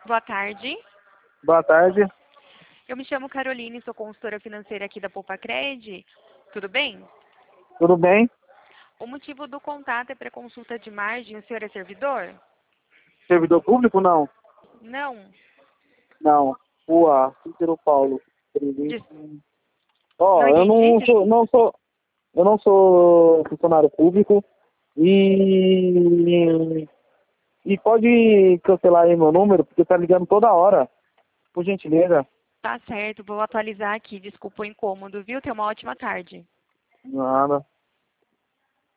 Boa tarde. Boa tarde, Eu me chamo Caroline, sou consultora financeira aqui da Poupa-Cred. Tudo bem? tudo bem? O motivo do contato é para consulta de margem. O senhor é servidor? Servidor público? Não. Não. Não. Rua Cícero Paulo. Des- Não Ó, entendi. eu não sou funcionário público e pode cancelar aí meu número, porque tá ligando toda hora, por gentileza. Tá certo, vou atualizar aqui. Desculpa o incômodo, viu? Tenha uma ótima tarde. Nada.